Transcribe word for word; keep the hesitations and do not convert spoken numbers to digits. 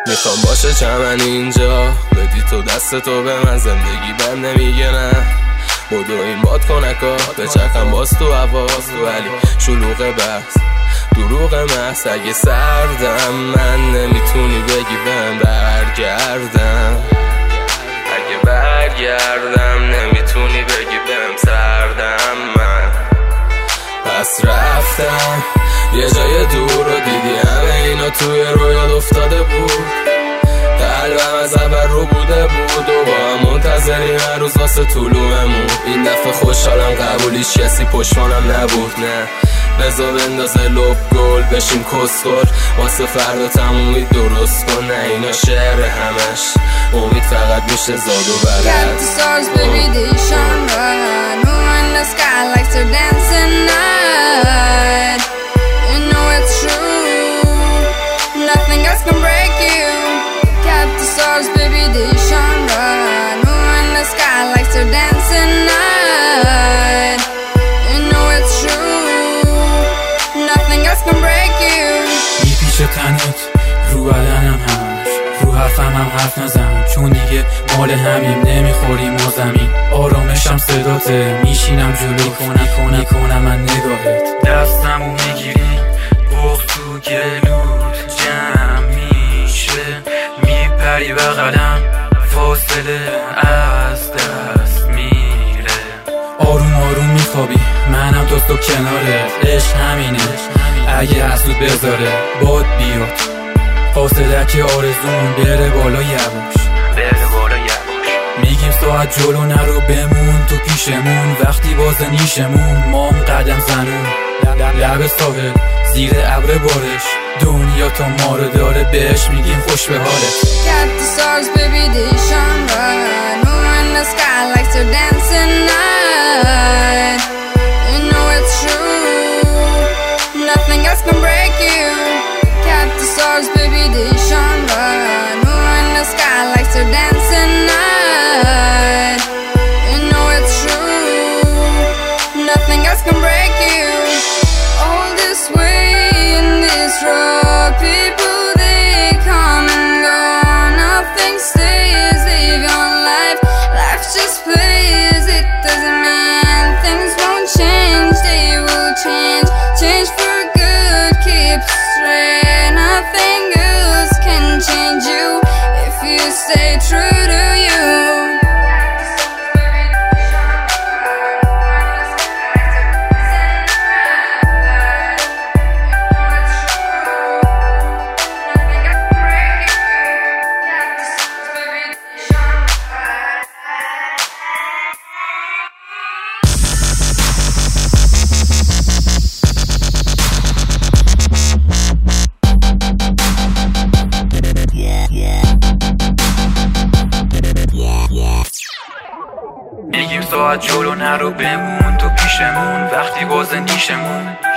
میخوام باشه چمن اینجا، بدی تو دست تو به من، زندگی بهم نمیگه نه. بدو این باد کنکا به چرخم باز تو حواس، ولی شلوغ بحث دروغ محض. اگه سردم من نمیتونی بگی بهم برگردم، اگه برگردم نمیتونی بگی بهم سردم من. پس رفتم یه جای دور رو دیدی، همه اینا توی رویات افتاده بود. قلبم از اول رو بوده بود و با هم منتظریم هر روز واسه طلوعمون. این دفعه خوشحالم قبولیش کسی پشمانم نبود. نه بذار بندازه لب گل بشیم کسخور، واسه فردا تمومی درست کن. نه اینا شعر همش امید فقط میشه زاد و برد. Got the stars baby they shine bright, no in the sky like they're dancing night. You know it's true, nothing else can break you. Got the stars baby they shine bright, no in the sky like they're dancing night. You know it's true, nothing else can break you. میپیچه تنت رو بدنم همش، رو حرفم هم حرف نزن چون دیگه مال همیم، نمیخوریم ما زمین. آرامشم صداته، میشینم جلو کنم میکنم من نگاهت. دستمو میگیری بخت تو گلوت جمع میشه، میپری بغلم فاصله از دست میره. آروم آروم میخوابی منم دوست تو کنارت، عشق همینه اگه حسود بذاره باد بیاد. فاصله که آرزون بره بالا یواش، بره بالا یواش. میگیم ساعت جلو نرو بمون تو پیشمون، وقتی باز نیشمون مام قدم زنون. لب ساحل زیر ابر بارش، دنیا تا ما رو داره بهش میگیم خوش به حالت. Got the stars baby they shine bright, no in the sky like they're dancing night. You know it's true, nothing else can break you. Got the stars baby they shine bright, no in the sky like they're dancing night. You know it's true, nothing else can break you. All this way in this road, people they come and go, nothing stays, live your life, life just plays. It doesn't mean things won't change, they will change, change for good, keep straight. Nothing else can change you if you stay true to you. میگیم ساعت جلو نرو بمون تو پیشمون، وقتی باز نیشمون